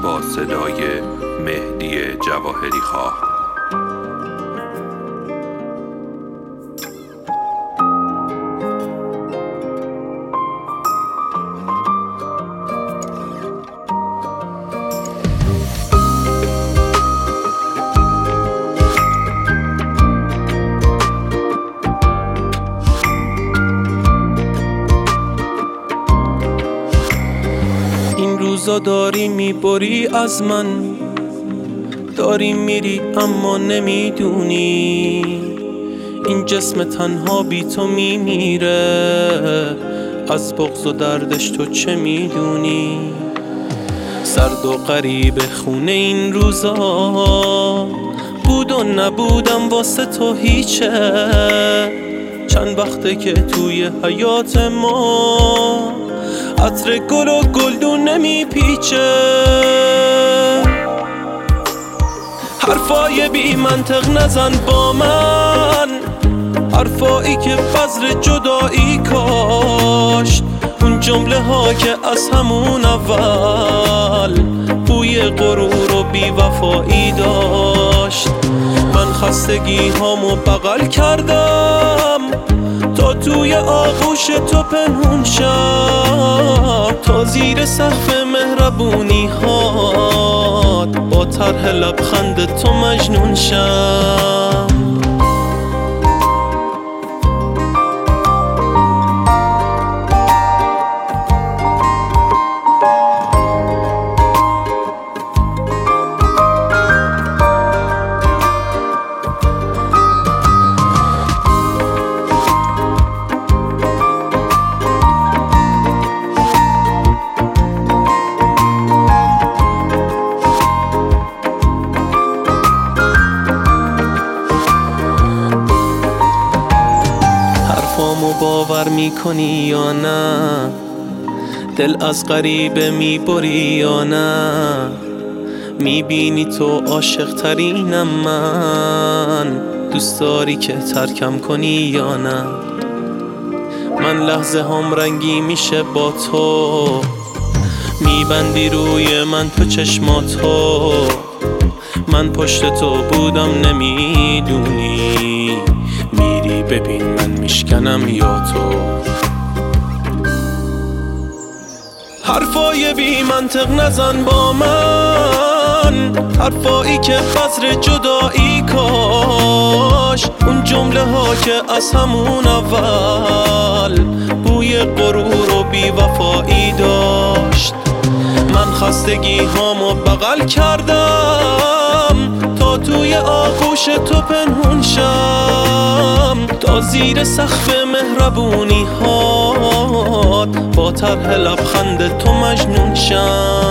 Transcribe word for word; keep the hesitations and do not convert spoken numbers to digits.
با صدای مهدی جواهری خواه. روزا داری میبری از من، داری میری اما نمیدونی این جسم تنها بی تو میمیره. از بغض و دردش تو چه میدونی؟ سرد و غریب خونه این روزا بود و نبودم واسه تو هیچه. چند وقته که توی حیات ما عطر گل و گلدون نمیپیچه. حرفای بی منطق نزن با من، حرفایی که بذر جدایی کاشت. اون جمله ها که از همون اول بوی غرور و بی وفایی داشت. من خستگی هامو بغل کردم تا توی آغوش تو پنهون شم، تا زیر سقف مهربونی هات با طرح لبخند تو مجنون شم. حرفامو باور میکنی یا نه؟ دل از غریبه میبری یا نه؟ میبینی تو عاشق ترینم من، دوست داری که ترکم کنی یا نه؟ من لحظه هم رنگی میشه با تو، میبندی روی من تو چشماتو. من پشت تو بودم نمیدونی، میری ببین من میشکنم یا تو. حرفای بی منطق نزن با من، حرفایی که بذر جدایی کاش. اون جمله ها که از همون اول بوی غرور و بی وفایی داشت. من خستگی هامو بغل کردم تا توی آغوش تو پنهون شم، تا زیر سقف مهربونی هات با طرح لبخند تو مجنون شم.